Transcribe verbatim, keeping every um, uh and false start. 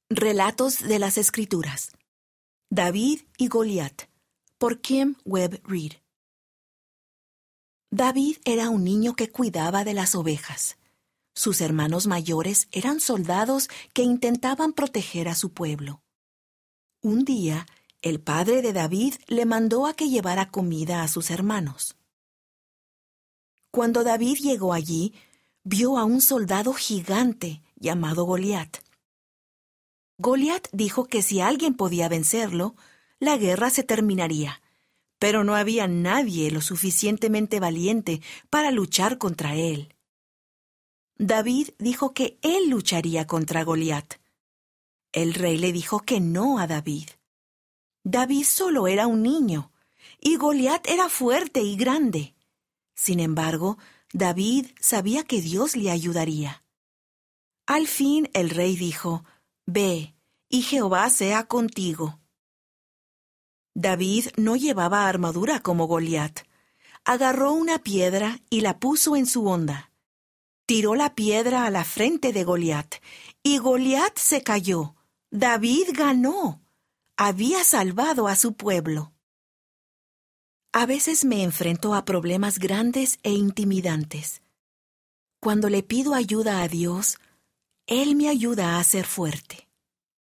Relatos de las Escrituras. David y Goliat, por Kim Webb Reed. David era un niño que cuidaba de las ovejas. Sus hermanos mayores eran soldados que intentaban proteger a su pueblo. Un día, el padre de David le mandó a que llevara comida a sus hermanos. Cuando David llegó allí, vio a un soldado gigante llamado Goliat. Goliat dijo que si alguien podía vencerlo, la guerra se terminaría, pero no había nadie lo suficientemente valiente para luchar contra él. David dijo que él lucharía contra Goliat. El rey le dijo que no a David. David solo era un niño, y Goliat era fuerte y grande. Sin embargo, David sabía que Dios le ayudaría. Al fin el rey dijo: «Ve, y Jehová sea contigo». David no llevaba armadura como Goliat. Agarró una piedra y la puso en su honda. Tiró la piedra a la frente de Goliat, y Goliat se cayó. David ganó. Había salvado a su pueblo. A veces me enfrento a problemas grandes e intimidantes. Cuando le pido ayuda a Dios, Él me ayuda a ser fuerte.